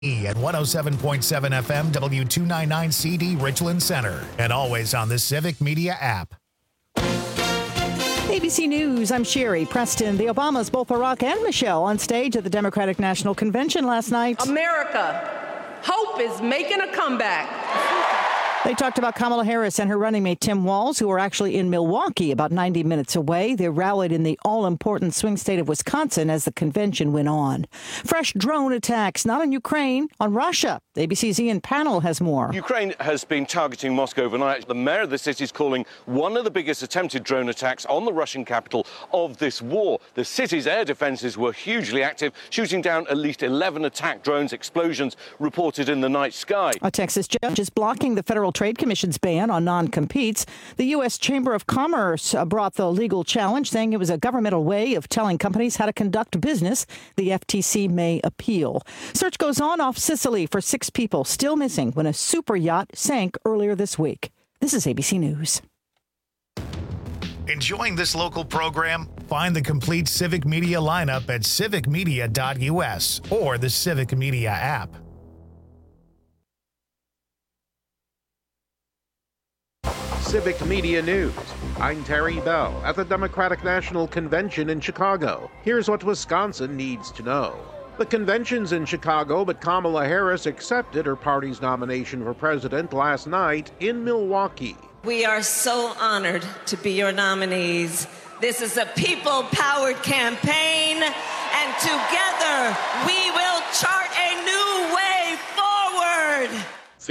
At 107.7 FM, W299CD Richland Center, and always on the Civic Media app. ABC News, I'm Sherry Preston. The Obamas, both Barack and Michelle, on stage at the Democratic National Convention last night. America, hope is making a comeback. They talked about Kamala Harris and her running mate Tim Walz, who are actually in Milwaukee, about 90 minutes away. They rallied in the all-important swing state of Wisconsin as the convention went on. Fresh drone attacks, not on Ukraine, on Russia. The ABC's Ian Pannell has more. Ukraine has been targeting Moscow overnight. The mayor of the city is calling one of the biggest attempted drone attacks on the Russian capital of this war. The city's air defenses were hugely active, shooting down at least 11 attack drones. Explosions reported in the night sky. A Texas judge is blocking the Federal Trade Commission's ban on non-competes. The U.S. Chamber of Commerce brought the legal challenge, saying it was a governmental way of telling companies how to conduct business. The FTC may appeal. Search goes on off Sicily for 6 people still missing when a super yacht sank earlier this week. This is ABC News. Enjoying this local program? Find the complete Civic Media lineup at civicmedia.us or the Civic Media app. Civic Media News. I'm Terry Bell at the Democratic National Convention in Chicago. Here's what Wisconsin needs to know. The convention's in Chicago, but Kamala Harris accepted her party's nomination for president last night in Milwaukee. We are so honored to be your nominees. This is a people-powered campaign, and together we will chart a new way forward.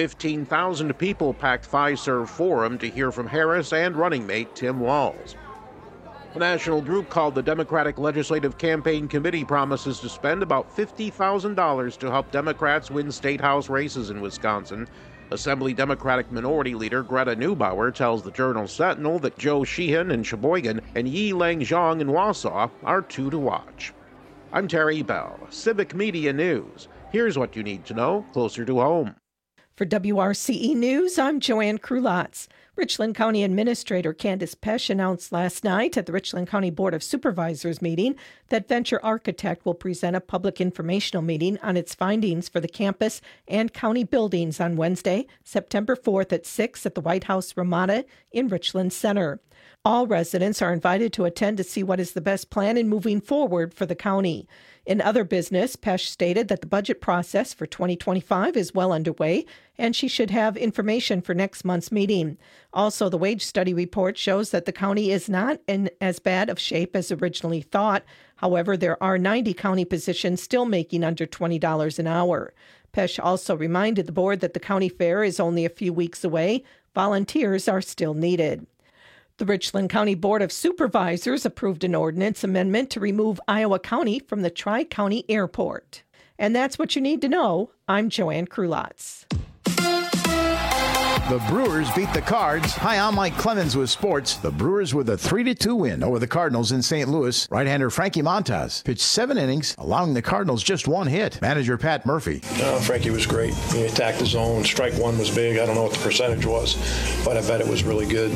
15,000 people packed Fiserv Forum to hear from Harris and running mate Tim Walz. The national group called the Democratic Legislative Campaign Committee promises to spend about $50,000 to help Democrats win state house races in Wisconsin. Assembly Democratic Minority Leader Greta Neubauer tells the Journal-Sentinel that Joe Sheehan in Sheboygan and Yi-Lang Zhang in Wausau are 2 to watch. I'm Terry Bell, Civic Media News. Here's what you need to know closer to home. For WRCE News, I'm Joanne Krulotz. Richland County Administrator Candace Pesch announced last night at the Richland County Board of Supervisors meeting that Venture Architect will present a public informational meeting on its findings for the campus and county buildings on Wednesday, September 4th at 6 at the White House Ramada in Richland Center. All residents are invited to attend to see what is the best plan in moving forward for the county. In other business, Pesch stated that the budget process for 2025 is well underway, and she should have information for next month's meeting. Also, the wage study report shows that the county is not in as bad of shape as originally thought. However, there are 90 county positions still making under $20 an hour. Pesch also reminded the board that the county fair is only a few weeks away. Volunteers are still needed. The Richland County Board of Supervisors approved an ordinance amendment to remove Iowa County from the Tri-County Airport. And that's what you need to know. I'm Joanne Krulotz. The Brewers beat the Cards. Hi, I'm Mike Clemens with sports. The Brewers with a 3-2 win over the Cardinals in St. Louis. Right-hander Frankie Montas pitched 7 innings, allowing the Cardinals just 1 hit. Manager Pat Murphy. Frankie was great. He attacked the zone. Strike one was big. I don't know what the percentage was, but I bet it was really good.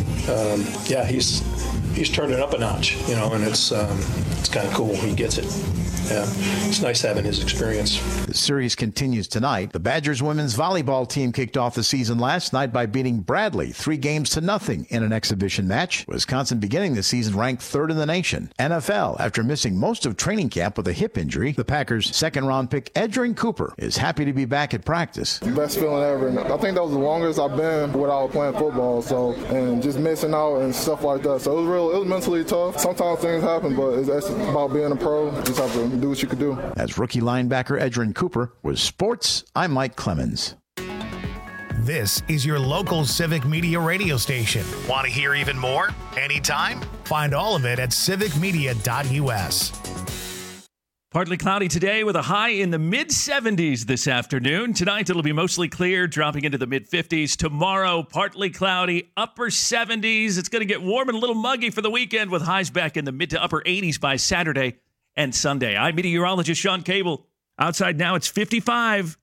He's turned it up a notch, and it's kind of cool. He gets it. Yeah, it's nice having his experience. The series continues tonight. The Badgers women's volleyball team kicked off the season last night by beating Bradley 3-0 in an exhibition match. Wisconsin beginning the season ranked 3rd in the nation. NFL, after missing most of training camp with a hip injury, the Packers' second-round pick Edgerrin Cooper is happy to be back at practice. Best feeling ever. I think that was the longest I've been without playing football, and just missing out and stuff like that. So it was mentally tough. Sometimes things happen, but it's about being a pro. You just have to do what you can do. As rookie linebacker Edgerrin Cooper was sports, I'm Mike Clemens. This is your local Civic Media radio station. Want to hear even more? Anytime? Find all of it at civicmedia.us. Partly cloudy today with a high in the mid-70s this afternoon. Tonight, it'll be mostly clear, dropping into the mid-50s. Tomorrow, partly cloudy, upper 70s. It's going to get warm and a little muggy for the weekend with highs back in the mid to upper 80s by Saturday and Sunday. I'm meteorologist Sean Cable. Outside now, it's 55.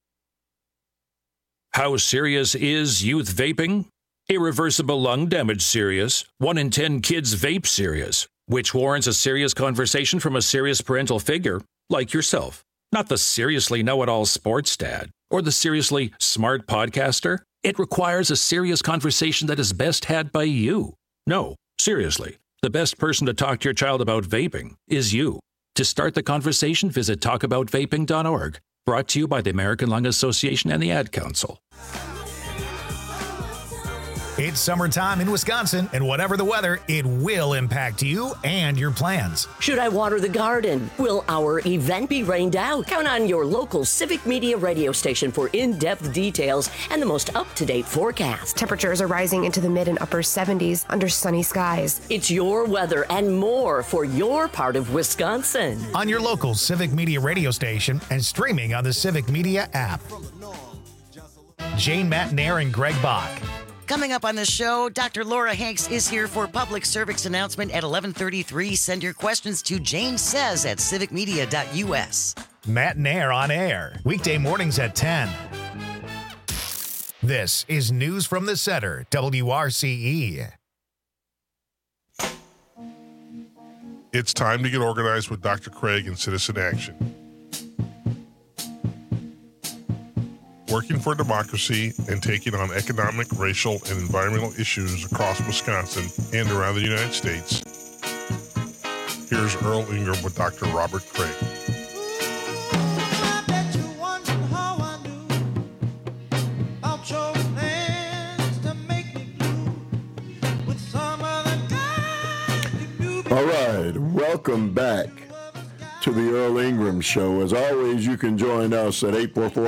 How serious is youth vaping? Irreversible lung damage serious. 1 in 10 kids vape serious, which warrants a serious conversation from a serious parental figure like yourself. Not the seriously know-it-all sports dad or the seriously smart podcaster. It requires a serious conversation that is best had by you. No, seriously, the best person to talk to your child about vaping is you. To start the conversation, visit talkaboutvaping.org. Brought to you by the American Lung Association and the Ad Council. It's summertime in Wisconsin, and whatever the weather, it will impact you and your plans. Should I water the garden? Will our event be rained out? Count on your local Civic Media radio station for in-depth details and the most up-to-date forecast. Temperatures are rising into the mid and upper 70s under sunny skies. It's your weather and more for your part of Wisconsin. On your local Civic Media radio station and streaming on the Civic Media app. Jane Matnair and Greg Bach. Coming up on the show, Dr. Laura Hanks is here for public service announcement at 11:33. Send your questions to Jane Says at civicmedia.us. Matt Nair on air, weekday mornings at 10. This is News from the Center, WRCE. It's time to get organized with Dr. Craig and Citizen Action. Working for democracy and taking on economic, racial, and environmental issues across Wisconsin and around the United States. Here's Earl Ingram with Dr. Robert Craig. All right, welcome back to the Earl Ingram Show. As always, you can join us at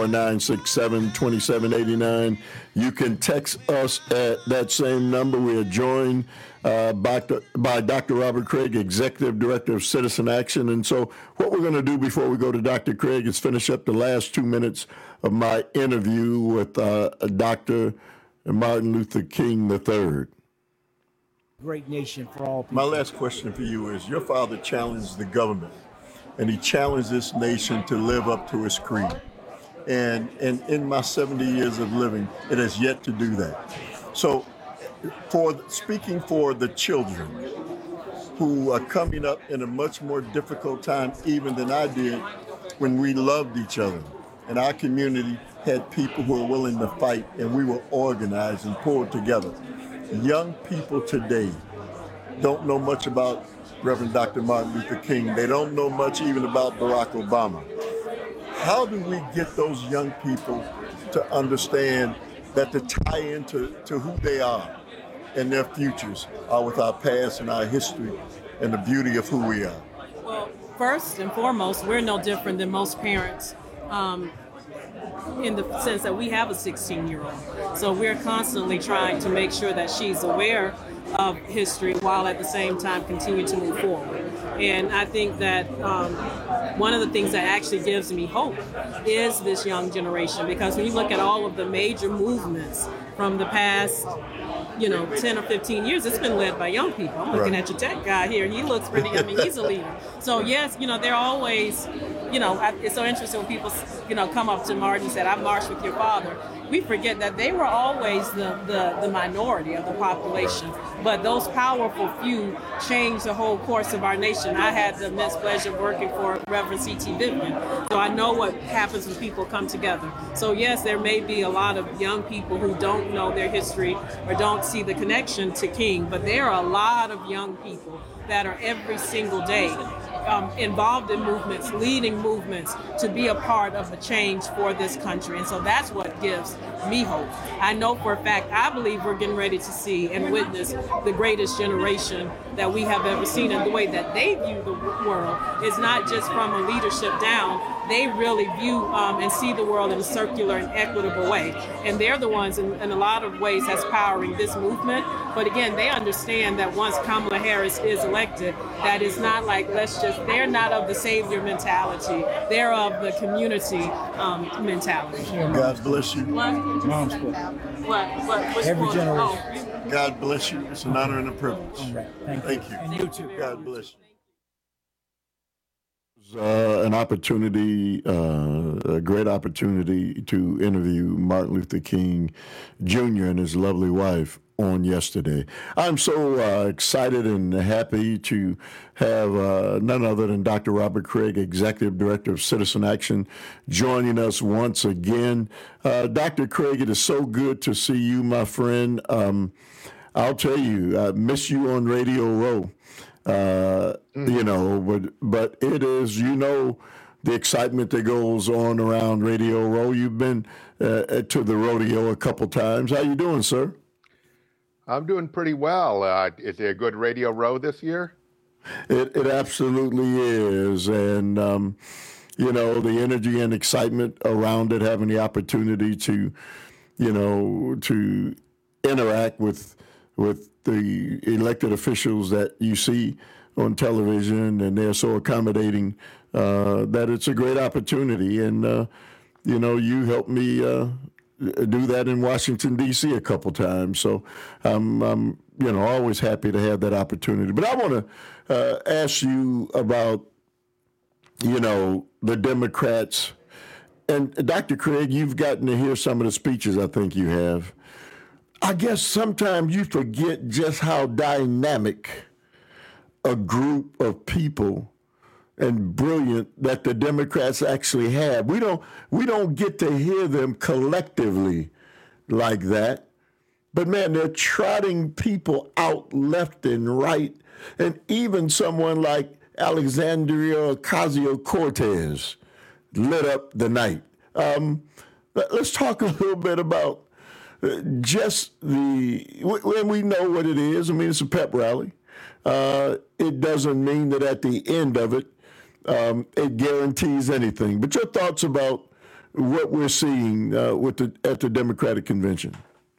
844-967-2789. You can text us at that same number. We are joined by Dr. Robert Craig, Executive Director of Citizen Action. And so what we're going to do before we go to Dr. Craig is finish up the last 2 minutes of my interview with Dr. Martin Luther King III. Great nation for all people. My last question for you is, your father challenged the government, and he challenged this nation to live up to his creed. And in my 70 years of living, it has yet to do that. So speaking for the children who are coming up in a much more difficult time even than I did when we loved each other, and our community had people who were willing to fight, and we were organized and pulled together. Young people today don't know much about Reverend Dr. Martin Luther King. They don't know much even about Barack Obama. How do we get those young people to understand that to tie into who they are and their futures are with our past and our history and the beauty of who we are? Well, first and foremost, we're no different than most parents in the sense that we have a 16-year-old. So we're constantly trying to make sure that she's aware of history while at the same time continue to move forward. And I think that one of the things that actually gives me hope is this young generation, because when you look at all of the major movements from the past 10 or 15 years, it's been led by young people. I'm looking at your tech guy here. He looks pretty, he's a leader. So yes, they're always, it's so interesting when people, come up to Martin and said, I marched with your father. We forget that they were always the minority of the population. But those powerful few changed the whole course of our nation. I had the immense pleasure of working for Reverend C.T. Vivian. So I know what happens when people come together. So yes, there may be a lot of young people who don't know their history or don't see the connection to King, but there are a lot of young people that are every single day involved in movements, leading movements to be a part of the change for this country. And so that's what gives me hope. I know for a fact, I believe we're getting ready to see and witness the greatest generation that we have ever seen. And the way that they view the world is not just from a leadership down. They really view and see the world in a circular and equitable way. And they're the ones in a lot of ways that's powering this movement. But again, they understand that once Kamala Harris is elected, that is not like, they're not of the savior mentality. They're of the community mentality. God bless you. What? Every generation. Oh. God bless you. It's an honor and a privilege. All right. Thank you. And you too. God bless you. An opportunity, a great opportunity to interview Martin Luther King Jr. and his lovely wife, on yesterday. I'm so excited and happy to have none other than Dr. Robert Craig, Executive Director of Citizen Action, joining us once again. Dr. Craig, it is so good to see you, my friend. I'll tell you, I miss you on Radio Row. You know, but it is, you know, the excitement that goes on around Radio Row. You've been to the rodeo a couple times. How you doing, sir? I'm doing pretty well. Is it a good Radio Row this year? It absolutely is. And, you know, the energy and excitement around it, having the opportunity to, you know, to interact with the elected officials that you see on television, and they're so accommodating that it's a great opportunity. And, you know, you helped me do that in Washington, D.C. a couple times. So I'm you know, always happy to have that opportunity. But I want to ask you about, you know, the Democrats. And Dr. Craig, you've gotten to hear some of the speeches, I think you have. I guess sometimes you forget just how dynamic a group of people and brilliant that the Democrats actually have. We don't get to hear them collectively like that. But man, they're trotting people out left and right. And even someone like Alexandria Ocasio-Cortez lit up the night. Let's talk a little bit about just when we know what it is. I mean, it's a pep rally. It doesn't mean that at the end of it, it guarantees anything. But your thoughts about what we're seeing at the Democratic Convention?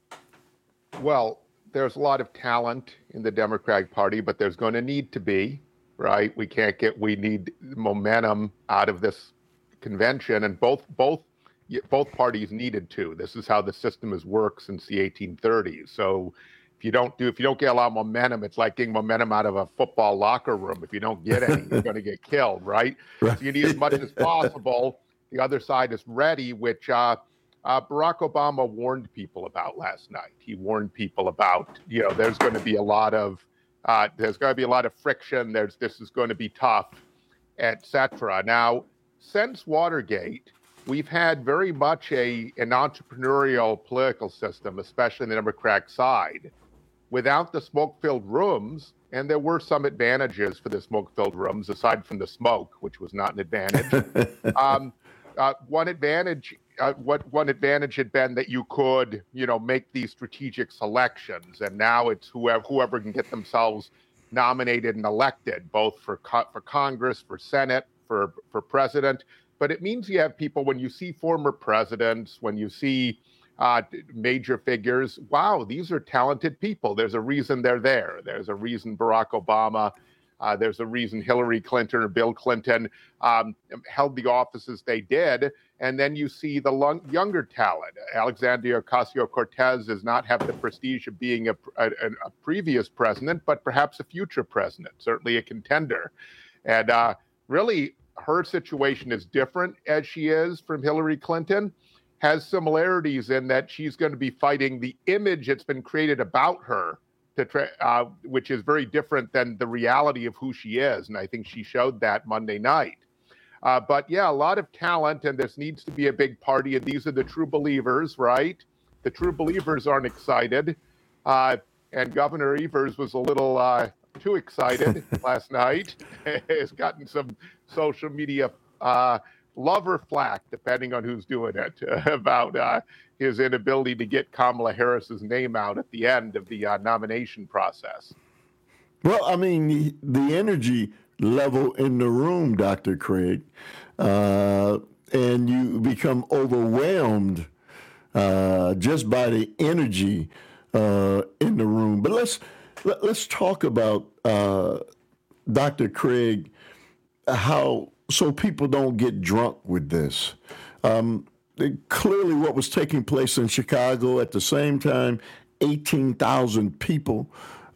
Well, there's a lot of talent in the Democratic Party, but there's going to need to be, right? We need momentum out of this convention, and both parties needed to. This is how the system has worked since the 1830s. So if you don't get a lot of momentum, it's like getting momentum out of a football locker room. If you don't get any, you're going to get killed, right? So you need as much as possible. The other side is ready, which Barack Obama warned people about last night. He warned people about, you know, there's going to be a lot of friction. This is going to be tough, etc. Now, since Watergate, we've had very much an entrepreneurial political system, especially in the Democratic side, without the smoke-filled rooms. And there were some advantages for the smoke-filled rooms, aside from the smoke, which was not an advantage. One advantage had been that you could, you know, make these strategic selections, and now it's whoever can get themselves nominated and elected, both for Congress, for Senate, for president. But it means you have people, when you see former presidents, when you see major figures, wow, these are talented people. There's a reason they're there. There's a reason Barack Obama, there's a reason Hillary Clinton or Bill Clinton held the offices they did. And then you see the younger talent. Alexandria Ocasio-Cortez does not have the prestige of being a previous president, but perhaps a future president, certainly a contender. And really, her situation is different as she is from Hillary Clinton, has similarities in that she's going to be fighting the image that's been created about her, which is very different than the reality of who she is. And I think she showed that Monday night. But yeah, a lot of talent, and this needs to be a big party. And these are the true believers, right? The true believers aren't excited. And Governor Evers was a little too excited last night. Has gotten some social media love or flack, depending on who's doing it, about his inability to get Kamala Harris's name out at the end of the nomination process. Well, I mean, the energy level in the room, Dr. Craig, and you become overwhelmed just by the energy in the room. But let's talk about, Dr. Craig, how so people don't get drunk with this. Clearly what was taking place in Chicago at the same time, 18,000 people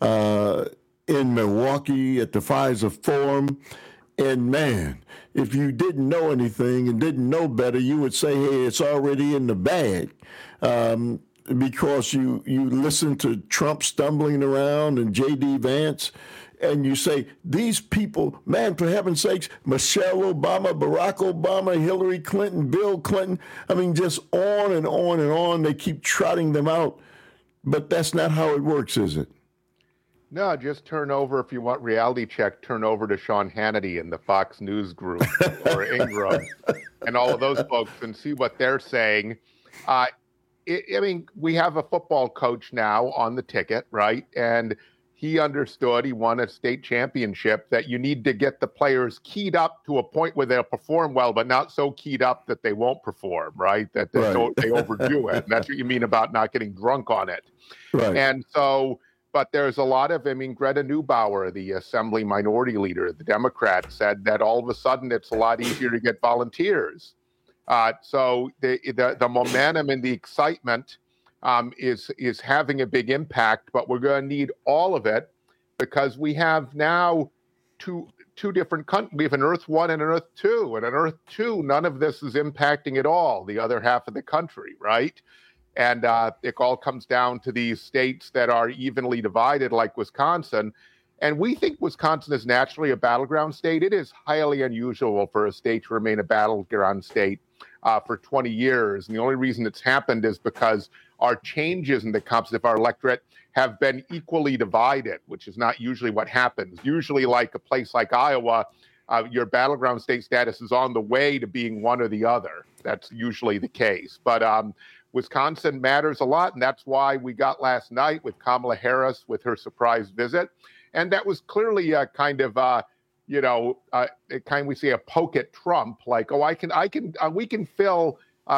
in Milwaukee at the Pfizer Forum. And man, if you didn't know anything and didn't know better, you would say, hey, it's already in the bag. because you listen to Trump stumbling around and J.D. Vance, and you say, these people, man, for heaven's sakes, Michelle Obama, Barack Obama, Hillary Clinton, Bill Clinton, I mean, just on and on and on. They keep trotting them out. But that's not how it works, is it? No, just turn over, if you want reality check, turn over to Sean Hannity and the Fox News group or Ingram and all of those folks and see what they're saying. I mean, we have a football coach now on the ticket, right? And he understood, he won a state championship, that you need to get the players keyed up to a point where they'll perform well, but not so keyed up that they won't perform, right? That they overdo it. And that's what you mean about not getting drunk on it. Right. And so, but there's a lot of, I mean, Greta Neubauer, the Assembly Minority Leader, the Democrat, said that all of a sudden it's a lot easier to get volunteers. So the momentum and the excitement is having a big impact, but we're going to need all of it because we have now two different countries. We have an Earth 1 and an Earth 2. And an Earth 2, none of this is impacting at all the other half of the country, right? And it all comes down to these states that are evenly divided, like Wisconsin. And we think Wisconsin is naturally a battleground state. It is highly unusual for a state to remain a battleground state for 20 years. And the only reason it's happened is because our changes in the composition of our electorate have been equally divided, which is not usually what happens. Usually, like a place like Iowa, your battleground state status is on the way to being one or the other. That's usually the case. But Wisconsin matters a lot, and that's why we got last night with Kamala Harris with her surprise visit. And that was clearly a kind of, we say a poke at Trump, like, we can fill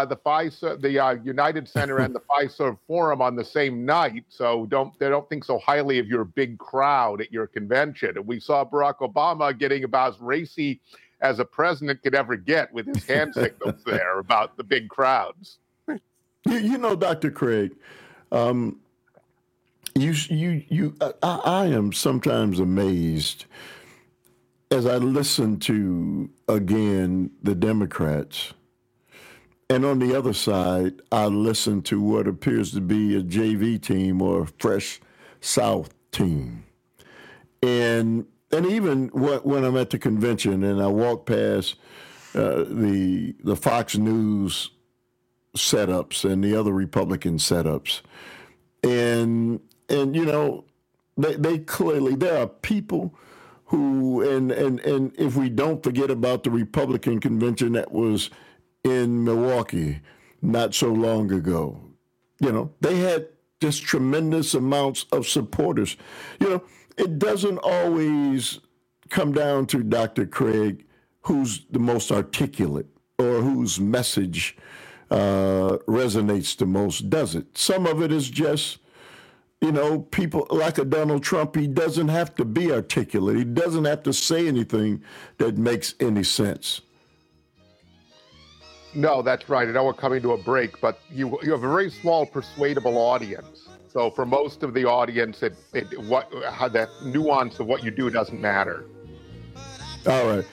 the United Center and the Fiserv Forum on the same night, so they don't think so highly of your big crowd at your convention. And we saw Barack Obama getting about as racy as a president could ever get with his hand signals there about the big crowds. You know, Dr. Craig, I am sometimes amazed as I listen to, again, the Democrats. And on the other side, I listen to what appears to be a JV team or a Fresh South team. And even when I'm at the convention and I walk past the Fox News setups and the other Republican setups, and they clearly, there are people who, and if we don't forget about the Republican convention that was in Milwaukee not so long ago, they had just tremendous amounts of supporters. It doesn't always come down to, Dr. Craig, who's the most articulate or whose message resonates the most, does it? Some of it is just, people like a Donald Trump. He doesn't have to be articulate. He doesn't have to say anything that makes any sense. No, that's right. I know we're coming to a break, but you have a very small persuadable audience. So for most of the audience, how that nuance of what you do doesn't matter. All right.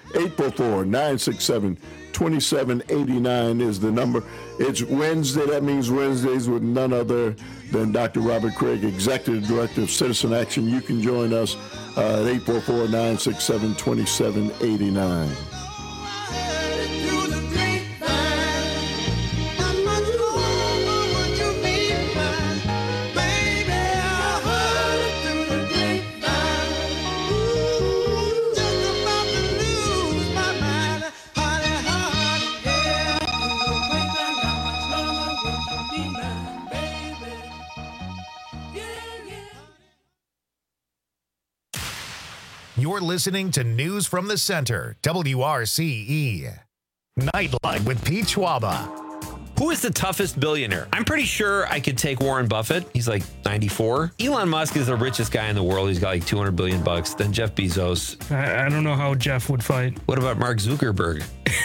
844-967-2789 is the number. It's Wednesday. That means Wednesdays with none other than Dr. Robert Craig, Executive Director of Citizen Action. You can join us at 844-967-2789. You're listening to News from the Center, WRCE. Nightline with Pete Schwaba. Who is the toughest billionaire? I'm pretty sure I could take Warren Buffett. He's like 94. Elon Musk is the richest guy in the world. He's got like $200 billion. Then Jeff Bezos. I don't know how Jeff would fight. What about Mark Zuckerberg?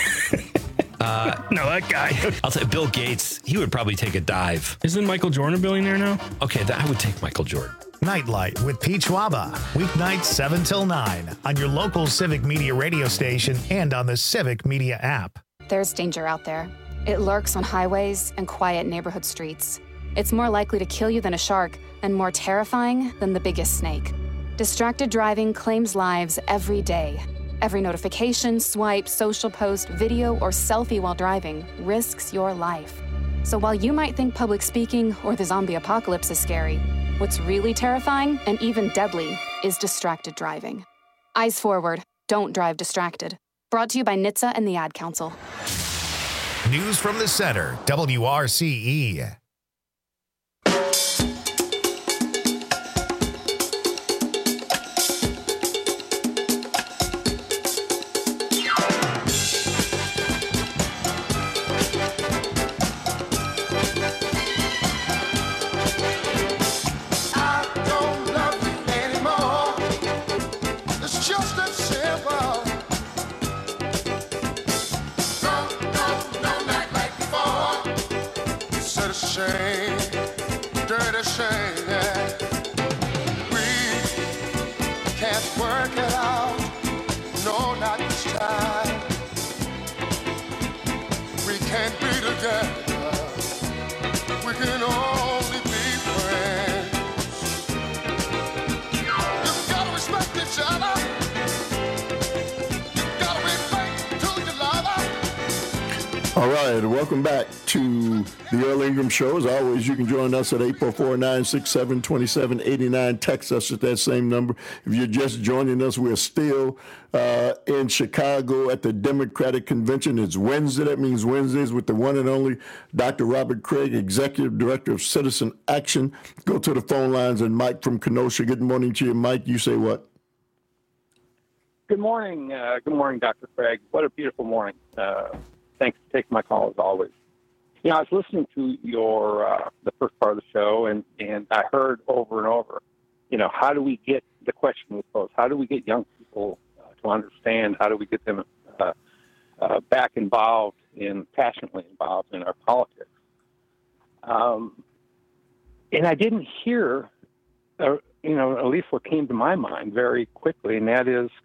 No, that guy. I'll say Bill Gates. He would probably take a dive. Isn't Michael Jordan a billionaire now? Okay, I would take Michael Jordan. Nightlight with Pete Schwaba. Weeknights 7 till 9 on your local Civic Media radio station and on the Civic Media app. There's danger out there. It lurks on highways and quiet neighborhood streets. It's more likely to kill you than a shark, and more terrifying than the biggest snake. Distracted driving claims lives every day. Every notification, swipe, social post, video, or selfie while driving risks your life. So while you might think public speaking or the zombie apocalypse is scary, what's really terrifying and even deadly is distracted driving. Eyes forward. Don't drive distracted. Brought to you by NHTSA and the Ad Council. News from the Center, WRCE. All right, welcome back to the Earl Ingram Show. As always, you can join us at 844-967-2789. Text us at that same number. If you're just joining us, we're still in Chicago at the Democratic Convention. It's Wednesday. That means Wednesdays with the one and only Dr. Robert Craig, Executive Director of Citizen Action. Go to the phone lines, and Mike from Kenosha. Good morning to you, Mike. You say what? Good morning. Good morning, Dr. Craig. What a beautiful morning. Thanks for taking my call, as always. You know, I was listening to your the first part of the show, and I heard over and over, you know, how do we get, the question was posed, how do we get young people to understand, how do we get them back involved passionately involved in our politics? And I didn't hear, you know, at least what came to my mind very quickly, and that is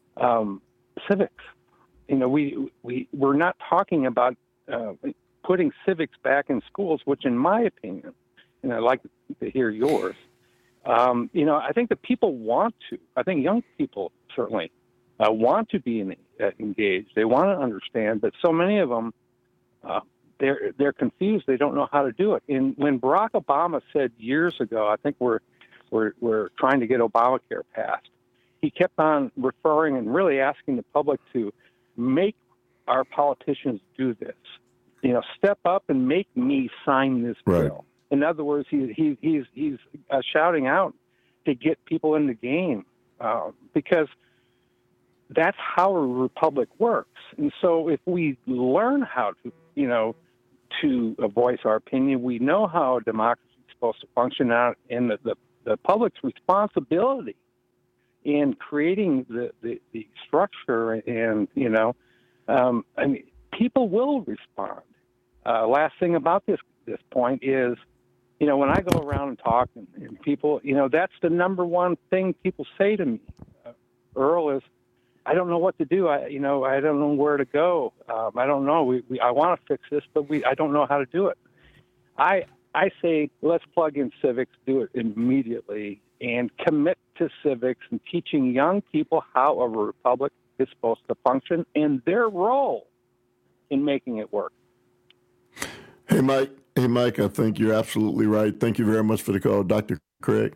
civics. You know, we're not talking about putting civics back in schools, which, in my opinion, and I'd like to hear yours. You know, I think that people want to. I think young people certainly want to be engaged. They want to understand, but so many of them they're confused. They don't know how to do it. And when Barack Obama said years ago, I think we're trying to get Obamacare passed, he kept on referring and really asking the public to make our politicians do this. You know, step up and make me sign this bill. In other words, he's shouting out to get people in the game because that's how a republic works. And so if we learn how to, you know, to voice our opinion, we know how democracy is supposed to function out, and the public's responsibility in creating the structure, and, you know, I mean, people will respond. Last thing about this point is, you know, when I go around and talk, and people, you know, that's the number one thing people say to me, Earl, is, I don't know what to do. I don't know where to go. I don't know. I want to fix this, but I don't know how to do it. I say, let's plug in civics, do it immediately, and commit to civics and teaching young people how a republic is supposed to function and their role in making it work. Hey, Mike, I think you're absolutely right. Thank you very much for the call, Dr. Craig.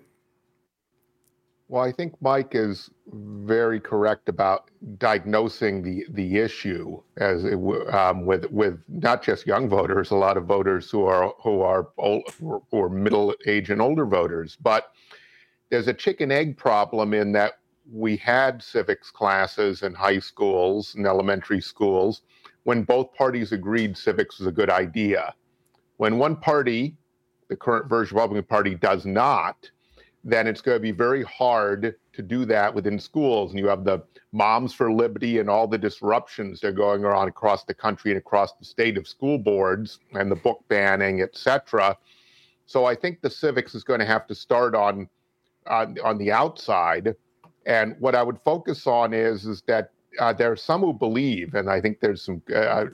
Well, I think Mike is very correct about diagnosing the issue as with not just young voters, a lot of voters who are middle age and older voters. But there's a chicken egg problem in that we had civics classes in high schools and elementary schools when both parties agreed civics was a good idea. When one party, the current version Republican Party, does not, then it's going to be very hard to do that within schools. And you have the Moms for Liberty and all the disruptions that are going on across the country and across the state of school boards and the book banning, et cetera. So I think the civics is going to have to start on the outside. And what I would focus on is that there are some who believe, and I think there's some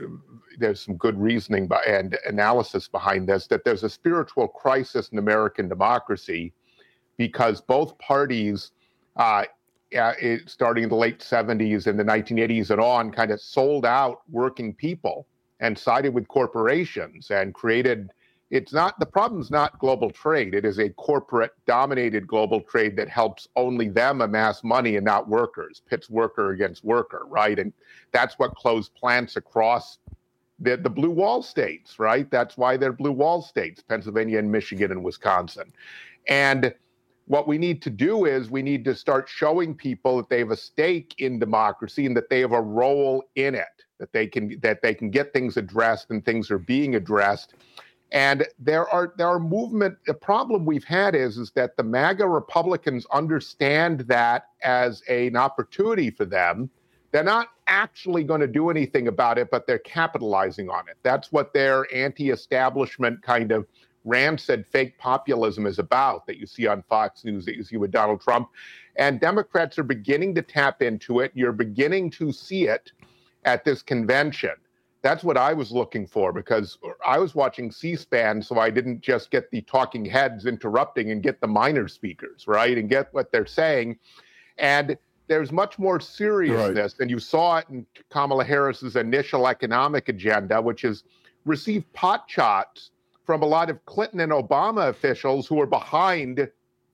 good reasoning and analysis behind this, that there's a spiritual crisis in American democracy because both parties, starting in the late 70s and the 1980s and on, kind of sold out working people and sided with corporations and created. The problem's not global trade. It is a corporate-dominated global trade that helps only them amass money and not workers, pits worker against worker, right? And that's what closed plants across the blue wall states, right? That's why they're blue wall states, Pennsylvania and Michigan and Wisconsin. And what we need to do is we need to start showing people that they have a stake in democracy and that they have a role in it, that they can get things addressed and things are being addressed. And there are movement. The problem we've had is that the MAGA Republicans understand that as an opportunity for them. They're not actually going to do anything about it, but they're capitalizing on it. That's what their anti-establishment kind of rancid fake populism is about, that you see on Fox News, that you see with Donald Trump. And Democrats are beginning to tap into it. You're beginning to see it at this convention. That's what I was looking for, because I was watching C-SPAN, so I didn't just get the talking heads interrupting and get the minor speakers, right, and get what they're saying. And there's much more seriousness, and you saw it in Kamala Harris's initial economic agenda, which is receive pot shots from a lot of Clinton and Obama officials who are behind,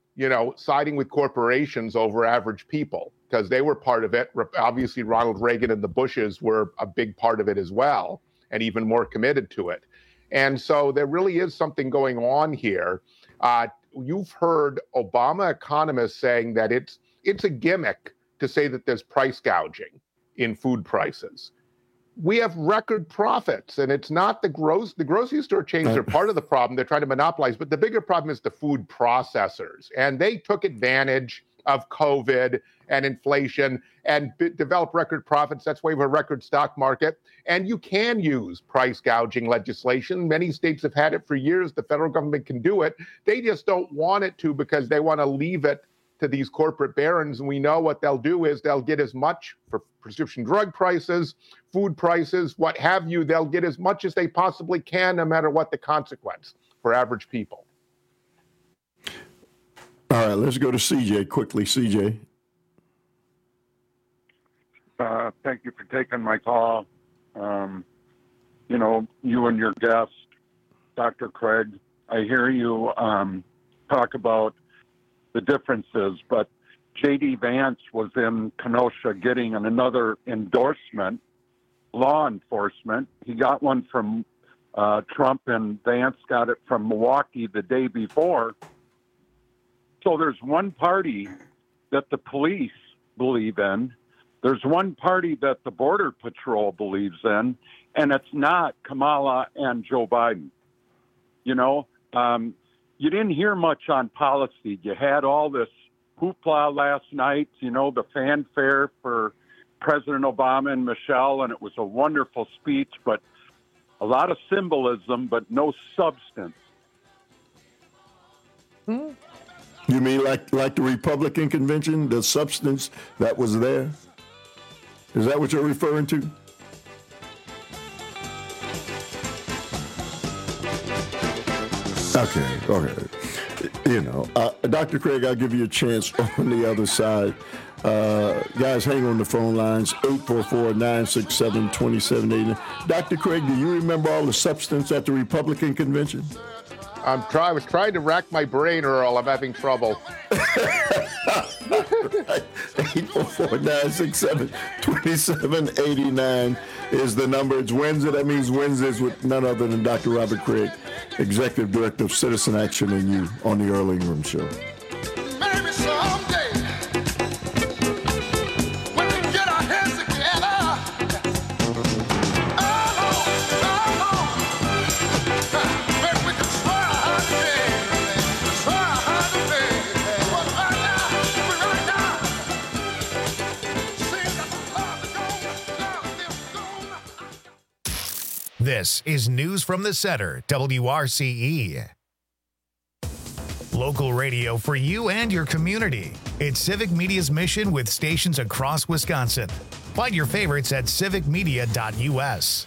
siding with corporations over average people, because they were part of it. Obviously, Ronald Reagan and the Bushes were a big part of it as well, and even more committed to it. And so there really is something going on here. You've heard Obama economists saying that it's a gimmick to say that there's price gouging in food prices. We have record profits, and it's not the grocery store chains are part of the problem. They're trying to monopolize, but the bigger problem is the food processors. And they took advantage of COVID and inflation and develop record profits. That's why we have a record stock market. And you can use price gouging legislation. Many states have had it for years. The federal government can do it. They just don't want it to, because they want to leave it to these corporate barons. And we know what they'll do is they'll get as much for prescription drug prices, food prices, what have you. They'll get as much as they possibly can, no matter what the consequence for average people. All right, let's go to CJ quickly. CJ. Thank you for taking my call. You and your guest, Dr. Craig, I hear you talk about the differences, but J.D. Vance was in Kenosha getting another endorsement, law enforcement. He got one from Trump, and Vance got it from Milwaukee the day before. So there's one party that the police believe in. There's one party that the Border Patrol believes in, and it's not Kamala and Joe Biden. You didn't hear much on policy. You had all this hoopla last night, the fanfare for President Obama and Michelle, and it was a wonderful speech, but a lot of symbolism, but no substance. You mean like the Republican convention, the substance that was there? Is that what you're referring to? Okay. Dr. Craig, I'll give you a chance on the other side. Guys, hang on the phone lines, 844-967-2789. Dr. Craig, do you remember all the substance at the Republican convention? I was trying to rack my brain, Earl. I'm having trouble. 844-967-2789 is the number. It's Wednesday. That means Wednesdays with none other than Dr. Robert Craig, Executive Director of Citizen Action and You on the Earl Ingram Show. Maybe someday, when we get our heads together, maybe we can try hard to be. But right now, seems that the love is gone. This is News from the Center, WRCE. Local radio for you and your community. It's Civic Media's mission with stations across Wisconsin. Find your favorites at civicmedia.us.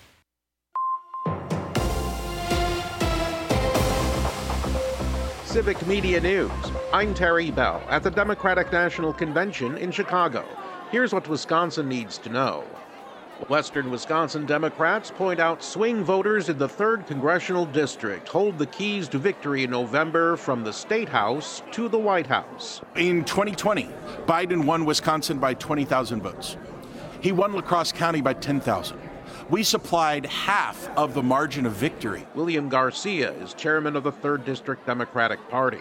Civic Media News. I'm Terry Bell at the Democratic National Convention in Chicago. Here's what Wisconsin needs to know. Western Wisconsin Democrats point out swing voters in the 3rd Congressional District hold the keys to victory in November from the State House to the White House. In 2020, Biden won Wisconsin by 20,000 votes. He won La Crosse County by 10,000. We supplied half of the margin of victory. William Garcia is chairman of the 3rd District Democratic Party.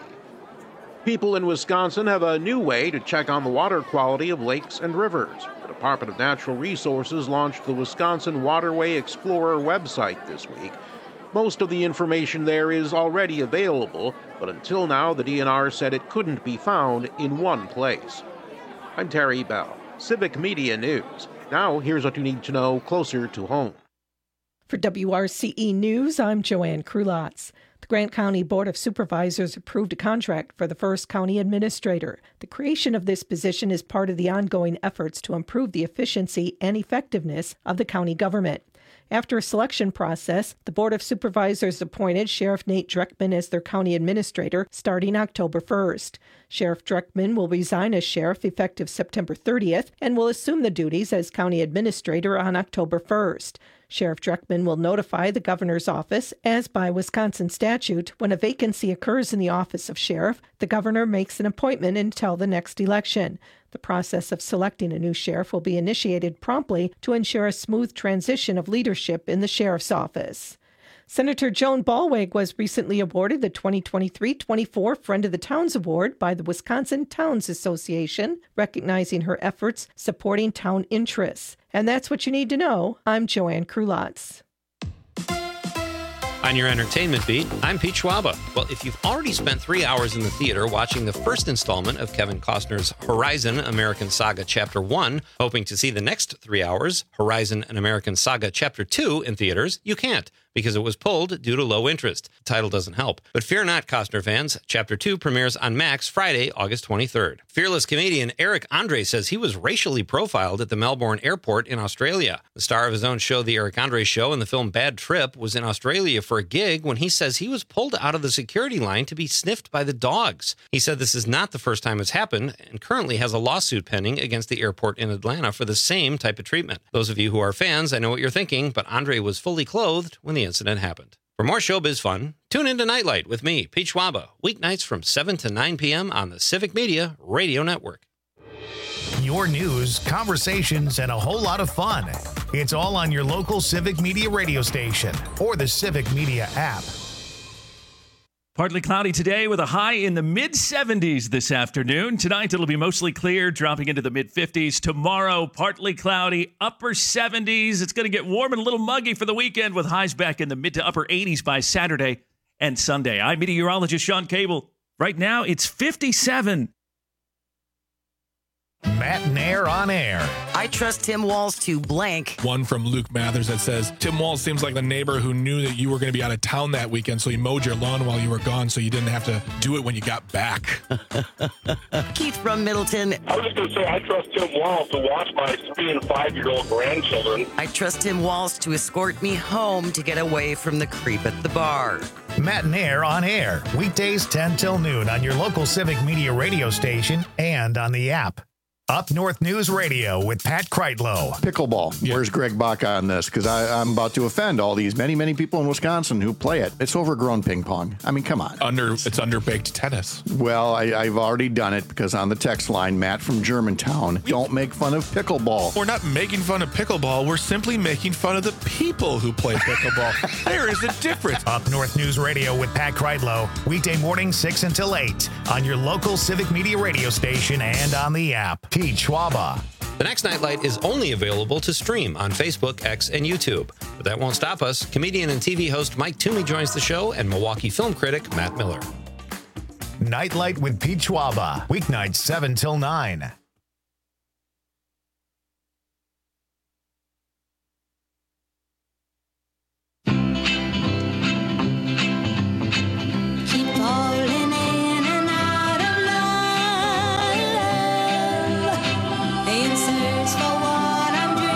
People in Wisconsin have a new way to check on the water quality of lakes and rivers. The Department of Natural Resources launched the Wisconsin Waterway Explorer website this week. Most of the information there is already available, but until now the DNR said it couldn't be found in one place. I'm Terry Bell, Civic Media News. Now, here's what you need to know closer to home. For WRCE News, I'm Joanne Krulotz. The Grant County Board of Supervisors approved a contract for the first county administrator. The creation of this position is part of the ongoing efforts to improve the efficiency and effectiveness of the county government. After a selection process, the Board of Supervisors appointed Sheriff Nate Dreckman as their county administrator starting October 1st. Sheriff Dreckman will resign as sheriff effective September 30th and will assume the duties as county administrator on October 1st. Sheriff Dreckman will notify the governor's office, as by Wisconsin statute, when a vacancy occurs in the office of sheriff, the governor makes an appointment until the next election. The process of selecting a new sheriff will be initiated promptly to ensure a smooth transition of leadership in the sheriff's office. Senator Joan Ballweg was recently awarded the 2023-24 Friend of the Towns Award by the Wisconsin Towns Association, recognizing her efforts supporting town interests. And that's what you need to know. I'm Joanne Krulotz. On your entertainment beat, I'm Pete Schwaba. Well, if you've already spent 3 hours in the theater watching the first installment of Kevin Costner's Horizon American Saga Chapter 1, hoping to see the next 3 hours, Horizon An American Saga Chapter 2, in theaters, you can't, because it was pulled due to low interest. The title doesn't help. But fear not, Costner fans. Chapter 2 premieres on Max Friday, August 23rd. Fearless comedian Eric Andre says he was racially profiled at the Melbourne airport in Australia. The star of his own show, The Eric Andre Show, and the film Bad Trip, was in Australia for a gig when he says he was pulled out of the security line to be sniffed by the dogs. He said this is not the first time it's happened and currently has a lawsuit pending against the airport in Atlanta for the same type of treatment. Those of you who are fans, I know what you're thinking, but Andre was fully clothed when the incident happened. For more showbiz fun, tune into Nightlight with me, Pete Schwaba, weeknights from 7 to 9 p.m. on the Civic Media Radio Network. Your news, conversations, and a whole lot of fun. It's all on your local Civic Media radio station or the Civic Media app. Partly cloudy today with a high in the mid-70s this afternoon. Tonight, it'll be mostly clear, dropping into the mid-50s. Tomorrow, partly cloudy, upper 70s. It's going to get warm and a little muggy for the weekend with highs back in the mid to upper 80s by Saturday and Sunday. I'm meteorologist Sean Cable. Right now, it's 57. Matt Nair on air. I trust Tim Walz to blank. One from Luke Mathers that says, Tim Walz seems like the neighbor who knew that you were going to be out of town that weekend, so he mowed your lawn while you were gone so you didn't have to do it when you got back. Keith from Middleton. I was just going to say, I trust Tim Walz to watch my 3 and 5-year-old grandchildren. I trust Tim Walz to escort me home to get away from the creep at the bar. Matt Nair on air. Weekdays 10 till noon on your local Civic Media radio station and on the app. Up North News Radio with Pat Kreitlow. Pickleball. Where's Greg Bach on this? Because I'm about to offend all these many people in Wisconsin who play it. It's overgrown ping pong. I mean, come on. It's underbaked tennis. Well, I've already done it because on the text line, Matt from Germantown, don't make fun of pickleball. We're not making fun of pickleball. We're simply making fun of the people who play pickleball. There is a difference. Up North News Radio with Pat Kreitlow. Weekday morning 6 until 8 on your local Civic Media radio station and on the app. Pete Schwaba. The next Nightlight is only available to stream on Facebook, X, and YouTube. But that won't stop us. Comedian and TV host Mike Toomey joins the show, and Milwaukee film critic Matt Miller. Nightlight with Pete Schwaba. Weeknights 7 till 9. For what I'm dreaming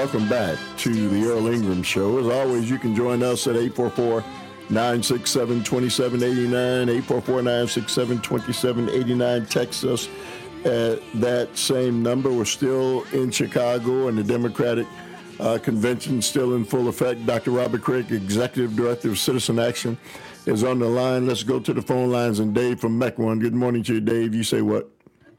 welcome back to the Earl Ingram Show. As always, you can join us at 844-967-2789, 844-967-2789. Text us at that same number. We're still in Chicago, and the Democratic convention still in full effect. Dr. Robert Craig, Executive Director of Citizen Action, is on the line. Let's go to the phone lines. And Dave from Mequon. Good morning to you, Dave. You say what?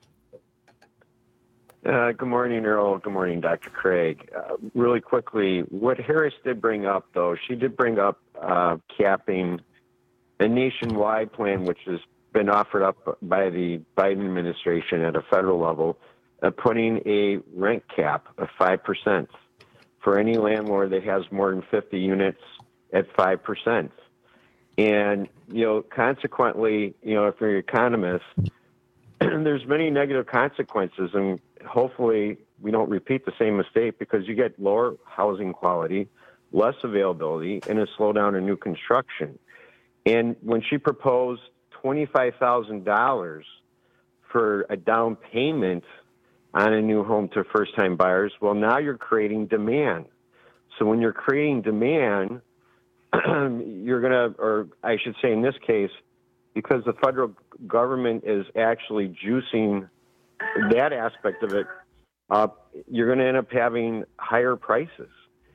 Good morning, Earl. Good morning, Dr. Craig. Really quickly, what Harris did bring up, though, she did bring up capping a nationwide plan, which has been offered up by the Biden administration at a federal level, putting a rent cap of 5% for any landlord that has more than 50 units at 5%. And, consequently, if you're an economist, there's many negative consequences, and hopefully we don't repeat the same mistake, because you get lower housing quality, less availability, and a slowdown in new construction. And when she proposed $25,000 for a down payment on a new home to first-time buyers, well, now you're creating demand. So when you're creating demand, you're going to, or I should say in this case, because the federal government is actually juicing that aspect of it up, you're going to end up having higher prices.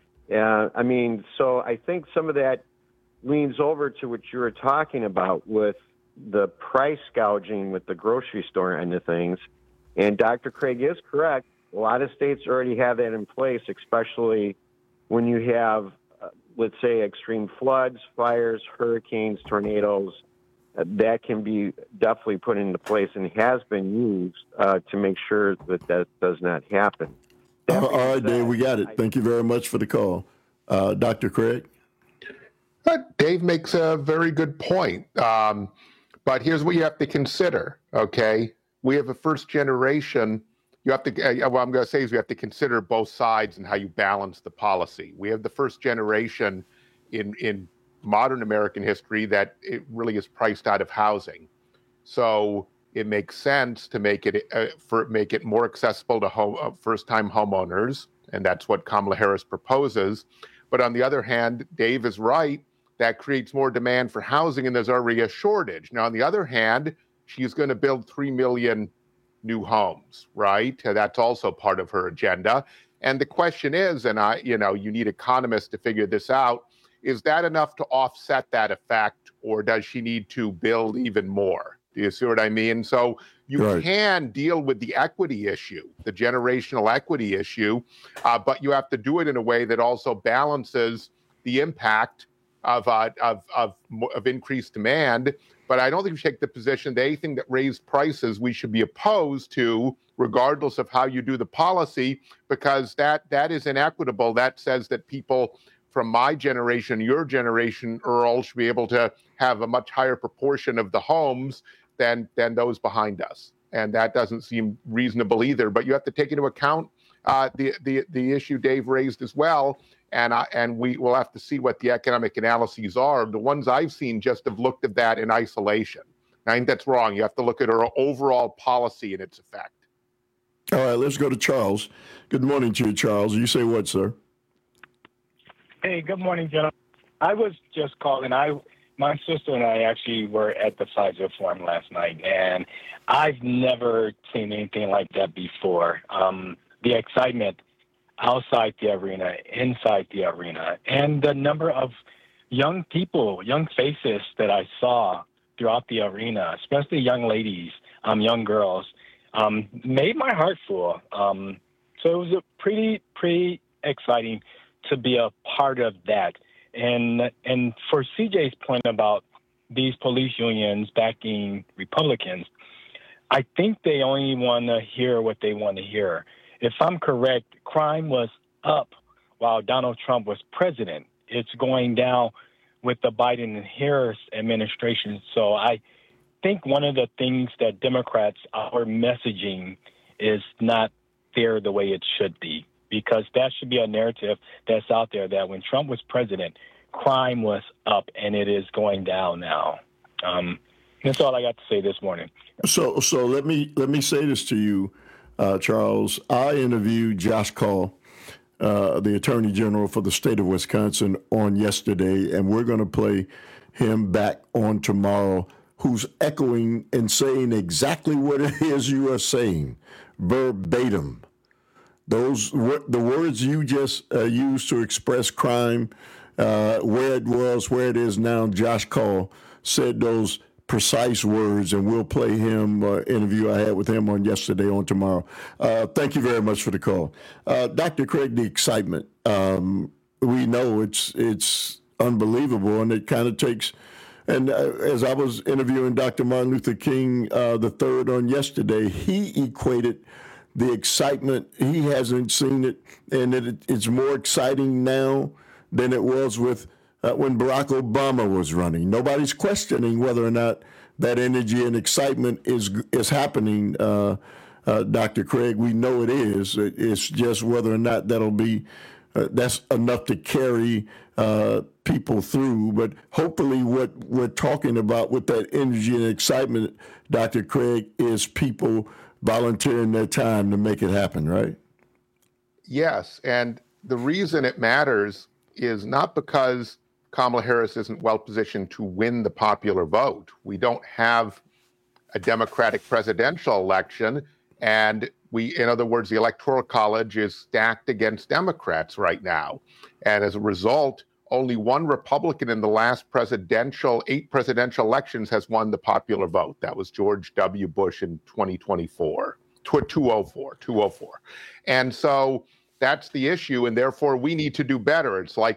So I think some of that leans over to what you were talking about with the price gouging with the grocery store end of things. And Dr. Craig is correct. A lot of states already have that in place, especially when you have, let's say, extreme floods, fires, hurricanes, tornadoes. That can be definitely put into place and has been used to make sure that does not happen. All right, Dave, we got it. Thank you very much for the call. Dr. Craig? Dave makes a very good point. But here's what you have to consider, okay? We have a first generation. You have to, what I'm going to say is we have to consider both sides and how you balance the policy. We have the first generation in modern American history that it really is priced out of housing. So it makes sense to make it more accessible to first-time homeowners, and that's what Kamala Harris proposes. But on the other hand, Dave is right, that creates more demand for housing, and there's already a shortage. Now, on the other hand, she's going to build 3 million new homes, right? That's also part of her agenda. And the question is, and you need economists to figure this out, is that enough to offset that effect, or does she need to build even more? Do you see what I mean? So you can deal with the equity issue, the generational equity issue, but you have to do it in a way that also balances the impact of increased demand. But I don't think we should take the position that anything that raised prices we should be opposed to, regardless of how you do the policy, because that is inequitable. That says that people from my generation, your generation, Earl, should be able to have a much higher proportion of the homes than those behind us. And that doesn't seem reasonable either. But you have to take into account the issue Dave raised as well. And we will have to see what the economic analyses are. The ones I've seen just have looked at that in isolation. I think that's wrong. You have to look at our overall policy and its effect. All right, let's go to Charles. Good morning to you, Charles. You say what, sir? Hey, good morning, gentlemen. I was just calling. My sister and I actually were at the Pfizer Forum last night, and I've never seen anything like that before. The excitement outside the arena, inside the arena, and the number of young people, young faces that I saw throughout the arena, especially young ladies, young girls, made my heart full. So it was a pretty exciting to be a part of that. And for CJ's point about these police unions backing Republicans, I think they only want to hear what they want to hear. If I'm correct, crime was up while Donald Trump was president. It's going down with the Biden and Harris administration. So I think one of the things that Democrats, our messaging is not there the way it should be, because that should be a narrative that's out there that when Trump was president, crime was up and it is going down now. That's all I got to say this morning. So let me say this to you, Charles. I interviewed Josh Call the Attorney General for the state of Wisconsin, on yesterday, and we're going to play him back on tomorrow, who's echoing and saying exactly what it is you are saying, verbatim. The words you just used to express crime, where it was, where it is now, Josh Call said those precise words, and we'll play him interview I had with him on yesterday on tomorrow. Thank you very much for the call. Dr. Craig, the excitement, we know it's unbelievable, and it kind of takes, and as I was interviewing Dr. Martin Luther King III on yesterday, he equated the excitement, he hasn't seen it, and it's more exciting now than it was with when Barack Obama was running. Nobody's questioning whether or not that energy and excitement is happening, Dr. Craig. We know it is. It's just whether or not that'll be that's enough to carry people through. But hopefully what we're talking about with that energy and excitement, Dr. Craig, is people volunteering their time to make it happen, right? Yes, and the reason it matters is not because Kamala Harris isn't well positioned to win the popular vote. We don't have a Democratic presidential election, and in other words, the Electoral College is stacked against Democrats right now. And as a result, only one Republican in the last 8 presidential elections has won the popular vote. That was George W. Bush in 204. And so that's the issue, and therefore we need to do better. It's like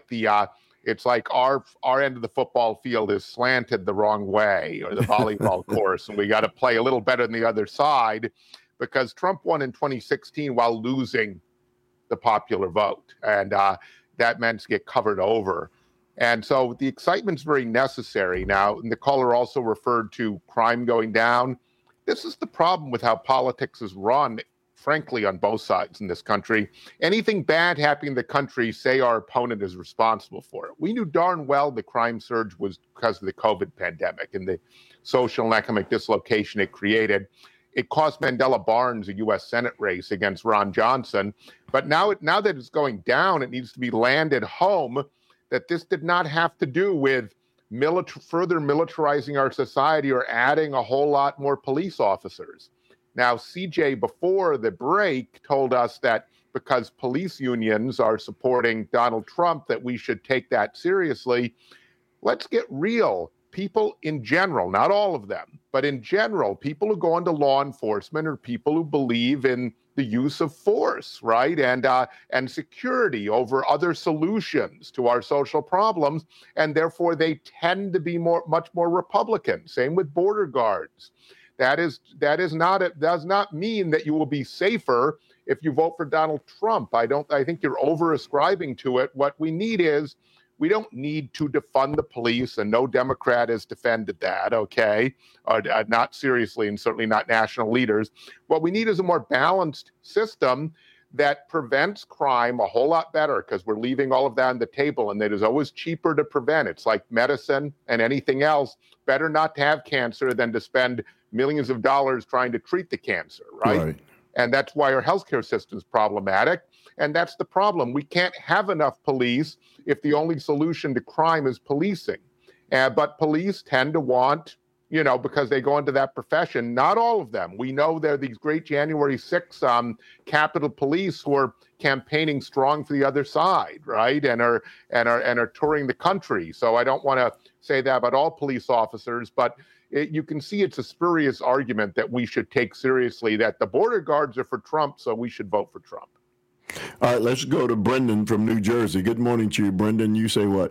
our end of the football field is slanted the wrong way, or the volleyball course, and we got to play a little better than the other side, because Trump won in 2016 while losing the popular vote, and that meant to get covered over. And so the excitement's very necessary now. And the caller also referred to crime going down. This is the problem with how politics is run, frankly, on both sides in this country. Anything bad happening in the country, say our opponent is responsible for it. We knew darn well the crime surge was because of the COVID pandemic and the social and economic dislocation it created. It cost Mandela Barnes a U.S. Senate race against Ron Johnson. But now that it's going down, it needs to be landed home that this did not have to do with further militarizing our society or adding a whole lot more police officers. Now, CJ, before the break, told us that because police unions are supporting Donald Trump, that we should take that seriously. Let's get real. People in general, not all of them, but in general, people who go into law enforcement are people who believe in the use of force, right? And security over other solutions to our social problems. And therefore, they tend to be much more Republican. Same with border guards. That does not mean that you will be safer if you vote for Donald Trump. I think you're over-ascribing to it. What we need is, we don't need to defund the police, and no Democrat has defended that, okay? Not seriously, and certainly not national leaders. What we need is a more balanced system that prevents crime a whole lot better, because we're leaving all of that on the table, and it is always cheaper to prevent. It's like medicine and anything else. Better not to have cancer than to spend millions of dollars trying to treat the cancer, right? And that's why our healthcare system is problematic. And that's the problem. We can't have enough police if the only solution to crime is policing. But police tend to want, because they go into that profession, not all of them. We know there are these great January 6th Capitol Police who are campaigning strong for the other side, right? And are touring the country. So I don't want to say that about all police officers, but you can see it's a spurious argument that we should take seriously that the border guards are for Trump, so we should vote for Trump. All right, let's go to Brendan from New Jersey. Good morning to you, Brendan. You say what?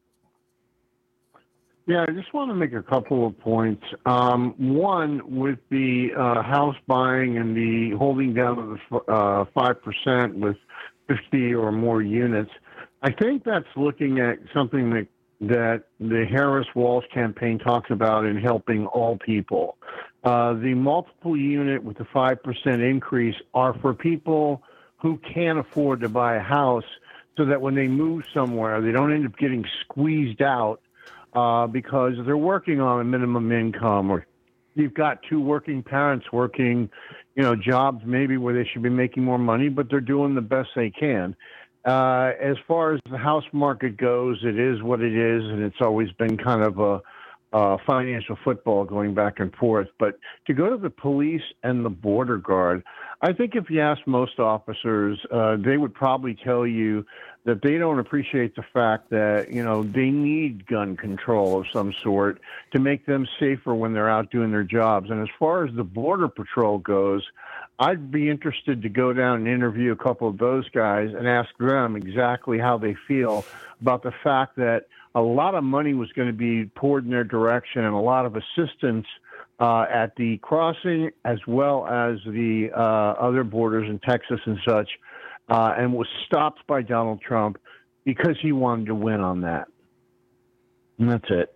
Yeah, I just want to make a couple of points. One, with the house buying and the holding down of the 5% with 50 or more units, I think that's looking at something that the Harris-Walsh campaign talks about in helping all people. The multiple unit with the 5% increase are for people who can't afford to buy a house, so that when they move somewhere, they don't end up getting squeezed out because they're working on a minimum income, or you've got two working parents working, jobs maybe where they should be making more money, but they're doing the best they can. As far as the house market goes, it is what it is, and it's always been kind of a financial football going back and forth. But to go to the police and the border guard, I think if you ask most officers, they would probably tell you that they don't appreciate the fact that, they need gun control of some sort to make them safer when they're out doing their jobs. And as far as the Border Patrol goes, I'd be interested to go down and interview a couple of those guys and ask them exactly how they feel about the fact that a lot of money was going to be poured in their direction and a lot of assistance at the crossing as well as the other borders in Texas and such, and was stopped by Donald Trump because he wanted to win on that. And that's it.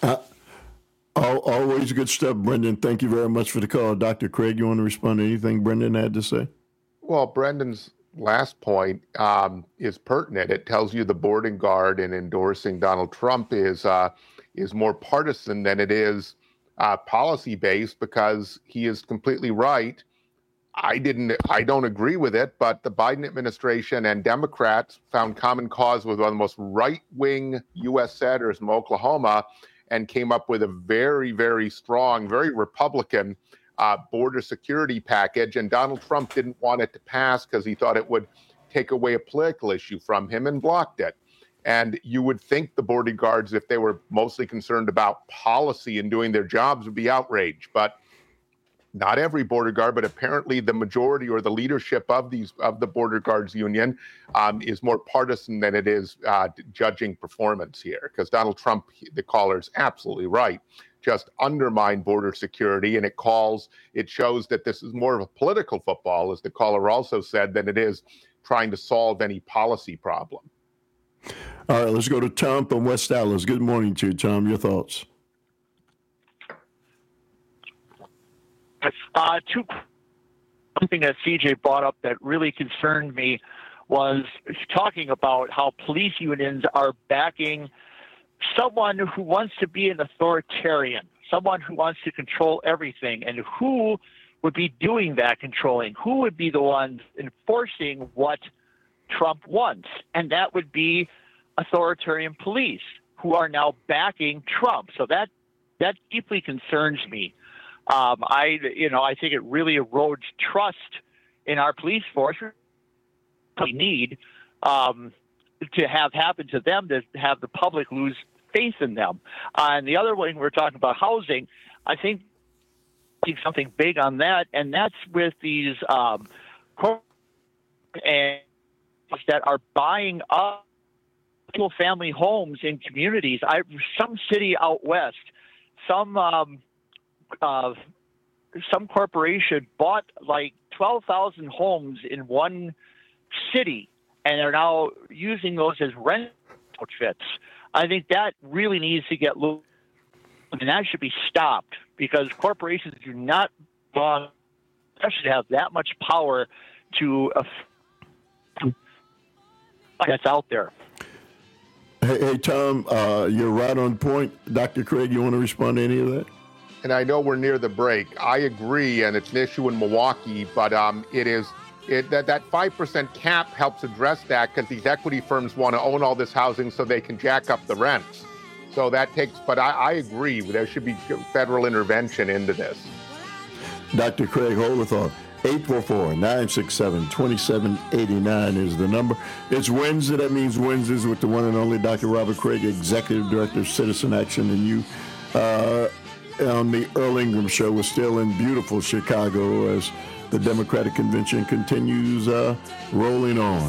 Always good stuff, Brendan. Thank you very much for the call. Dr. Craig, you want to respond to anything Brendan had to say? Well, Brendan's last point is pertinent. It tells you the border guard in endorsing Donald Trump is more partisan than it is policy-based, because he is completely right. I don't agree with it, but the Biden administration and Democrats found common cause with one of the most right-wing U.S. senators from Oklahoma and came up with a very, very strong, very Republican border security package. And Donald Trump didn't want it to pass because he thought it would take away a political issue from him and blocked it. And you would think the border guards, if they were mostly concerned about policy and doing their jobs, would be outraged. But not every border guard, but apparently the majority or the leadership of the border guards union is more partisan than it is judging performance here. Because Donald Trump, the caller is absolutely right, just undermined border security, and it shows that this is more of a political football, as the caller also said, than it is trying to solve any policy problem. All right, let's go to Tom from West Dallas. Good morning to you, Tom. Your thoughts? Something that CJ brought up that really concerned me was talking about how police unions are backing someone who wants to be an authoritarian, someone who wants to control everything. And who would be doing that controlling? Who would be the ones enforcing what Trump wants? And that would be authoritarian police who are now backing Trump. So that deeply concerns me. I think it really erodes trust in our police force. We need to have happen to them, to have the public lose faith in them. And the other thing, we're talking about housing, I think something big on that, and that's with these and that are buying up single-family homes in communities. Some city out west, some corporation bought like 12,000 homes in one city, and are now using those as rent outfits. I think that really needs to get loose, and that should be stopped, because corporations do not should have that much power to that's out there. Hey, Tom, you're right on point. Dr. Craig, you want to respond to any of that? And I know we're near the break. I agree, and it's an issue in Milwaukee, but that 5% cap helps address that, because these equity firms want to own all this housing so they can jack up the rents. So that takes, but I agree, there should be federal intervention into this. Dr. Craig, hold the thought. 844-967-2789 is the number. It's Wednesday. That means Wednesdays with the one and only Dr. Robert Craig, Executive Director of Citizen Action, and you on the Earl Ingram Show. We're still in beautiful Chicago as the Democratic Convention continues rolling on.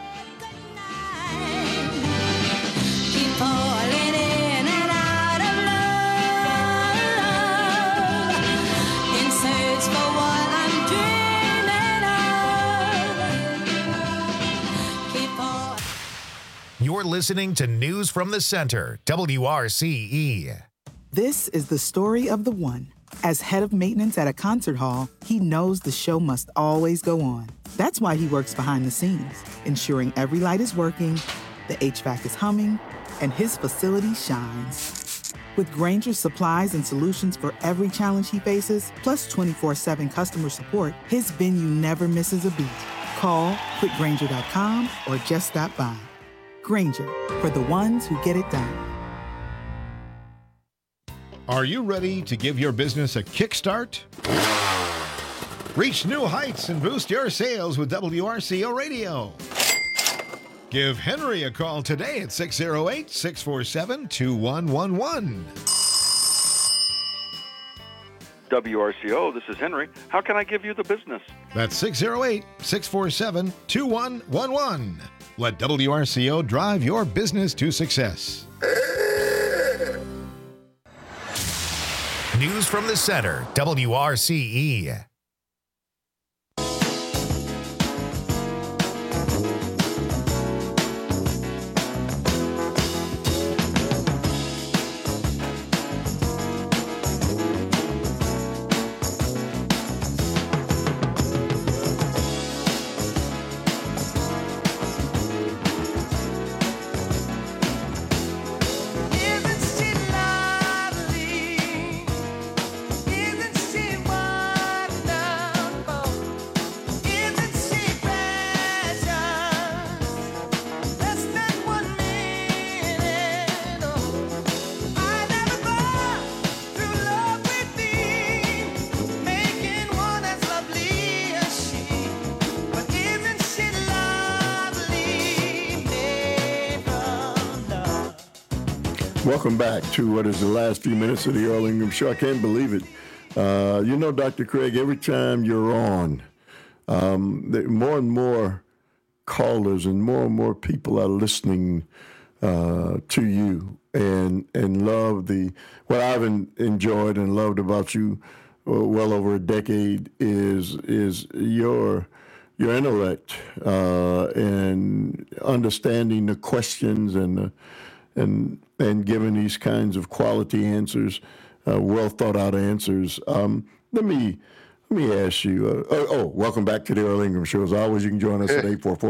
You're listening to News from the Center, WRCE. This is the story of the one. As head of maintenance at a concert hall, he knows the show must always go on. That's why he works behind the scenes, ensuring every light is working, the HVAC is humming, and his facility shines. With Grainger's supplies and solutions for every challenge he faces, plus 24/7 customer support, his venue never misses a beat. Call quickgranger.com or just stop by. Granger, for the ones who get it done. Are you ready to give your business a kickstart? Reach new heights and boost your sales with WRCO Radio. Give Henry a call today at 608-647-2111. WRCO, this is Henry. How can I give you the business? That's 608-647-2111. Let WRCO drive your business to success. News from the center, WRCE. Welcome back to what is the last few minutes of the Earl Ingram Show. I can't believe it. Dr. Craig, every time you're on, more and more callers and more people are listening to you and love what I've enjoyed and loved about you well over a decade is your intellect and understanding the questions and giving these kinds of quality answers, well thought out answers. Let me ask you. Welcome back to the Earl Ingram Show. As always, you can join us at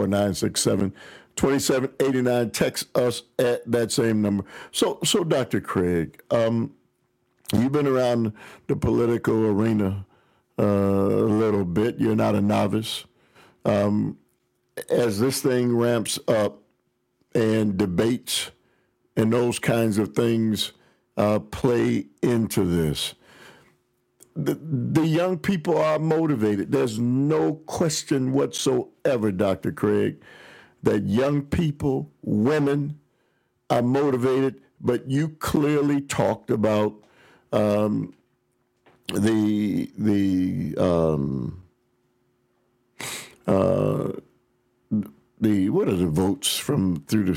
844-967-2789. Text us at that same number. So Dr. Craig, you've been around the political arena a little bit. You're not a novice. As this thing ramps up and debates and those kinds of things play into this, the young people are motivated. There's no question whatsoever, Dr. Craig, that young people, women, are motivated. But you clearly talked about the what are the votes from through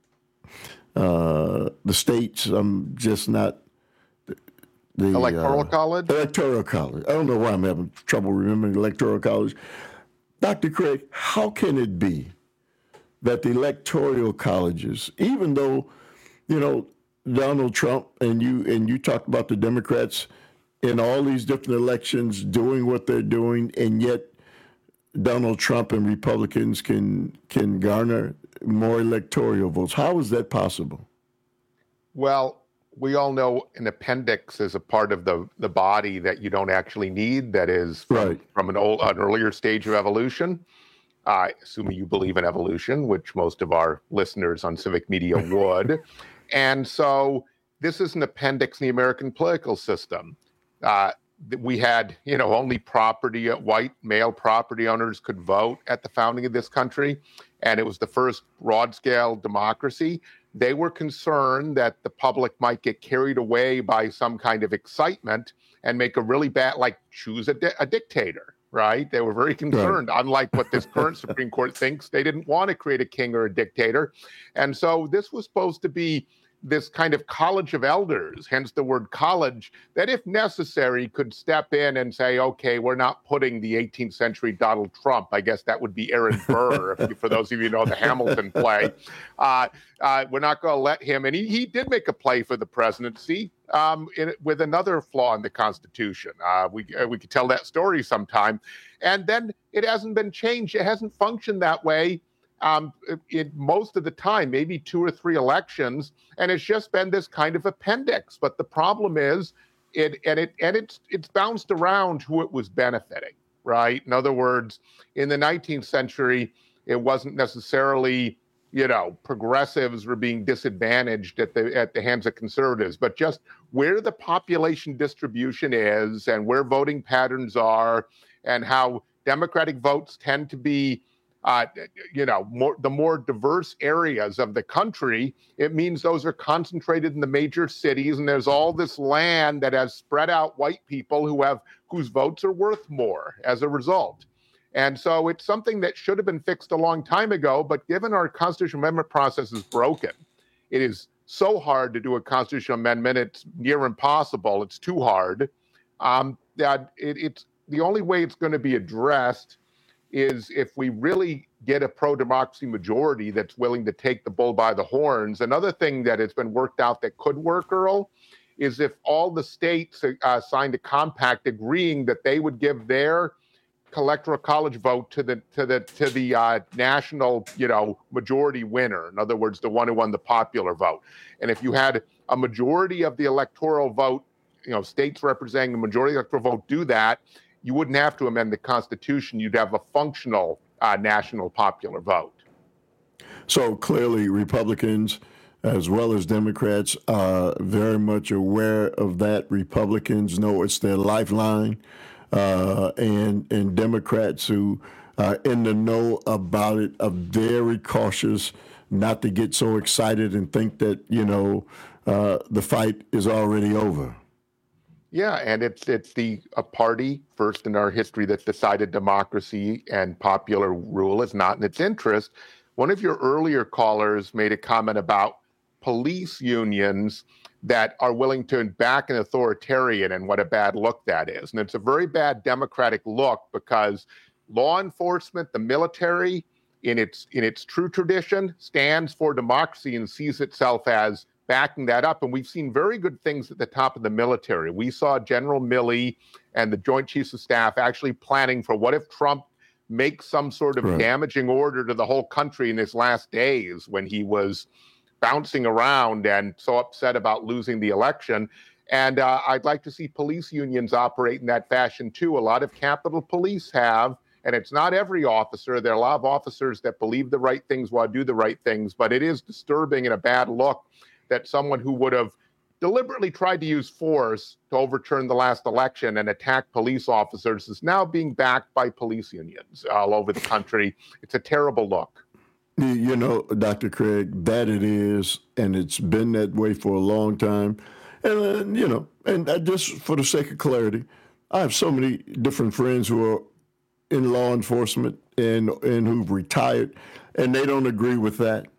the states? I'm just not the Electoral College. Electoral College. I don't know why I'm having trouble remembering Electoral College. Dr. Craig, how can it be that the electoral colleges, even though Donald Trump and you talked about the Democrats in all these different elections doing what they're doing, and yet Donald Trump and Republicans can garner more electoral votes? How is that possible? Well, we all know an appendix is a part of the body that you don't actually need, that is from an earlier stage of evolution. Assuming you believe in evolution, which most of our listeners on Civic Media would. And so this is an appendix in the American political system. We had, only white male property owners could vote at the founding of this country, and it was the first broad-scale democracy. They were concerned that the public might get carried away by some kind of excitement and make a really bad, choose a dictator, right? They were very concerned, unlike what this current Supreme Court thinks. They didn't want to create a king or a dictator. And so this was supposed to be this kind of college of elders, hence the word college, that if necessary could step in and say, okay, we're not putting the 18th century Donald Trump, I guess that would be Aaron Burr, for those of you who know the Hamilton play. We're not going to let him, and he did make a play for the presidency with another flaw in the Constitution. We could tell that story sometime. And then it hasn't been changed. It hasn't functioned that way in most of the time, maybe 2 or 3 elections, and it's just been this kind of appendix. But the problem is, it's bounced around who it was benefiting, right? In other words, in the 19th century, it wasn't necessarily, progressives were being disadvantaged at the hands of conservatives, but just where the population distribution is and where voting patterns are and how Democratic votes tend to be the more diverse areas of the country, it means those are concentrated in the major cities, and there's all this land that has spread out white people whose votes are worth more as a result. And so it's something that should have been fixed a long time ago, but given our constitutional amendment process is broken, it is so hard to do a constitutional amendment, it's near impossible, it's too hard, that it's the only way it's going to be addressed is if we really get a pro-democracy majority that's willing to take the bull by the horns. Another thing that has been worked out that could work, Earl, is if all the states signed a compact agreeing that they would give their electoral college vote to the national, majority winner. In other words, the one who won the popular vote. And if you had a majority of the electoral vote, states representing the majority of the electoral vote do that, you wouldn't have to amend the Constitution. You'd have a functional national popular vote. So clearly Republicans as well as Democrats are very much aware of that. Republicans know it's their lifeline, and Democrats who are in the know about it are very cautious not to get so excited and think that, the fight is already over. Yeah, and it's a party first in our history that decided democracy and popular rule is not in its interest. One of your earlier callers made a comment about police unions that are willing to back an authoritarian and what a bad look that is. And it's a very bad democratic look because law enforcement, the military, in its true tradition, stands for democracy and sees itself as backing that up. And we've seen very good things at the top of the military. We saw General Milley and the Joint Chiefs of Staff actually planning for what if Trump makes some sort of damaging order to the whole country in his last days when he was bouncing around and so upset about losing the election. And I'd like to see police unions operate in that fashion too. A lot of Capitol Police have, and it's not every officer. There are a lot of officers that believe the right things while do the right things, but it is disturbing and a bad look that someone who would have deliberately tried to use force to overturn the last election and attack police officers is now being backed by police unions all over the country. It's a terrible look. Dr. Craig, that it is, and it's been that way for a long time. And, and just for the sake of clarity, I have so many different friends who are in law enforcement and who've retired, and they don't agree with that.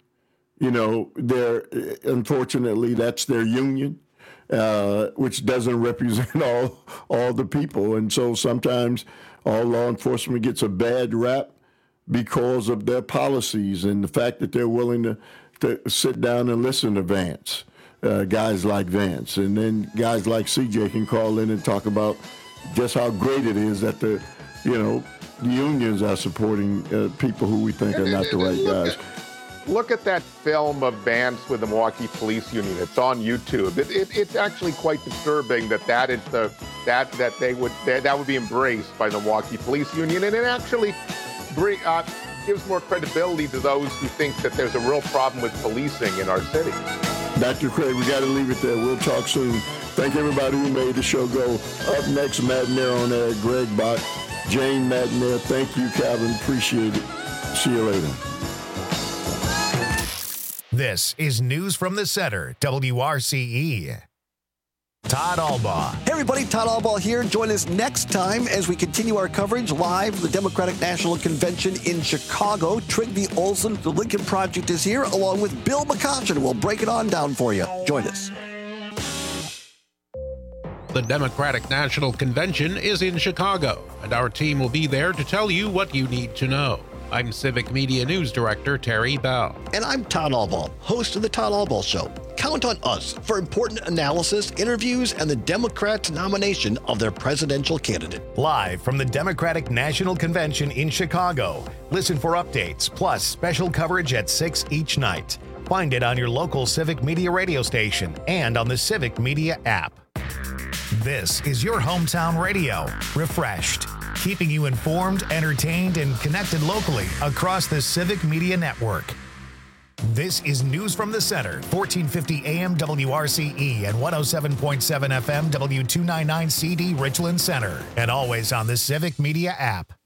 Unfortunately, that's their union, which doesn't represent all the people. And so sometimes all law enforcement gets a bad rap because of their policies and the fact that they're willing to sit down and listen to Vance, guys like Vance. And then guys like CJ can call in and talk about just how great it is that the unions are supporting people who we think are not the right guys. Look at that film of Vance with the Milwaukee Police Union. It's on YouTube. It's actually quite disturbing that would be embraced by the Milwaukee Police Union, and it actually gives more credibility to those who think that there's a real problem with policing in our cities. Dr. Craig, we got to leave it there. We'll talk soon. Thank everybody who made the show go. Up next, Matt Nair on air, Greg Bach, Jane Matt Nair. Thank you, Calvin. Appreciate it. See you later. This is News from the Center, WRCE. Todd Albaugh. Hey everybody, Todd Albaugh here. Join us next time as we continue our coverage live from the Democratic National Convention in Chicago. Trygve Olsen, the Lincoln Project, is here, along with Bill McCoshen. We'll break it on down for you. Join us. The Democratic National Convention is in Chicago, and our team will be there to tell you what you need to know. I'm Civic Media News Director Terry Bell. And I'm Todd Albaugh, host of The Todd Albaugh Show. Count on us for important analysis, interviews, and the Democrats' nomination of their presidential candidate. Live from the Democratic National Convention in Chicago. Listen for updates, plus special coverage at 6 each night. Find it on your local Civic Media radio station and on the Civic Media app. This is your hometown radio, refreshed. keeping you informed, entertained, and connected locally across the Civic Media Network. This is News from the Center, 1450 AM WRCE and 107.7 FM W299CD Richland Center, and always on the Civic Media app.